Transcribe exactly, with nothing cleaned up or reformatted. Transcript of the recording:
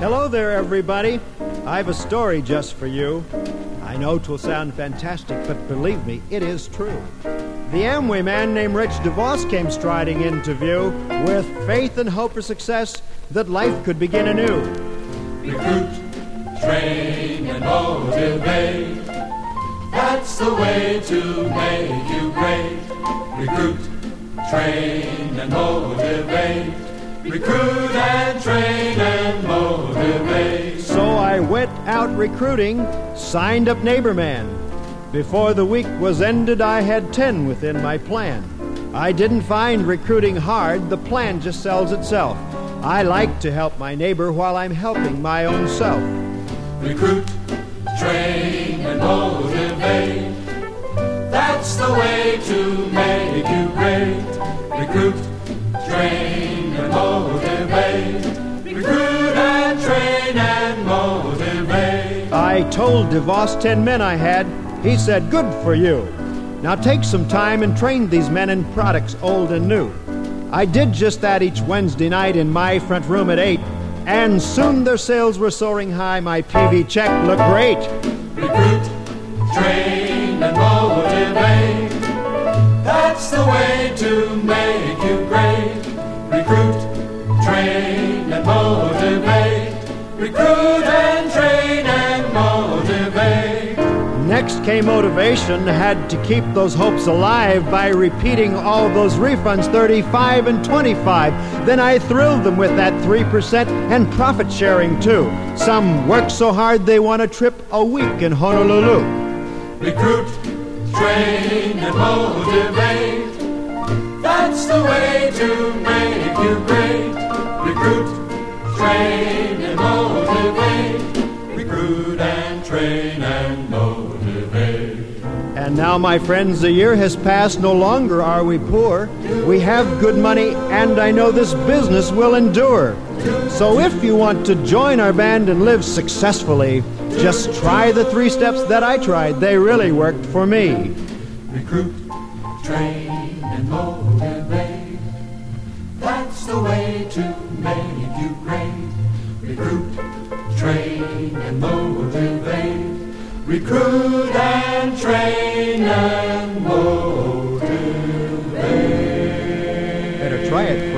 Hello there, everybody. I have a story just for you. I know 'twill sound fantastic, but believe me, it is true. The Amway man named Rich DeVos came striding into view with faith and hope for success that life could begin anew. Recruit, train, and motivate. That's the way to make you great. Recruit, train, and motivate. Recruit and train and motivate. So I went out recruiting, signed up Neighbor Man. Before the week was ended, I had ten within my plan. I didn't find recruiting hard, the plan just sells itself. I like to help my neighbor while I'm helping my own self. Recruit, train, and motivate. That's the way to make you great. Recruit, train, and motivate. Recruit and train and motivate. I told DeVos ten men I had. He said, good for you. Now take some time and train these men in products old and new. I did just that each Wednesday night in my front room at eight, and soon their sales were soaring high. My P V check looked great. Recruit, train, and motivate. That's the way to make you great. Recruit, train, and motivate. Recruit and train and motivate. Next came motivation. Had to keep those hopes alive by repeating all those refunds, thirty-five and twenty-five. Then I thrilled them with that three percent and profit sharing too. Some work so hard they want a trip a week in Honolulu. Recruit, train, and motivate. That's the way to make you great. Recruit, train, and motivate. Recruit and train and motivate. And now, my friends, a year has passed. No longer are we poor. We have good money, and I know this business will endure. So if you want to join our band and live successfully, just try the three steps that I tried. They really worked for me. Recruit, train, and motivate. That's the way to make you great. Recruit, train, and motivate. Recruit and train and motivate. Better try it.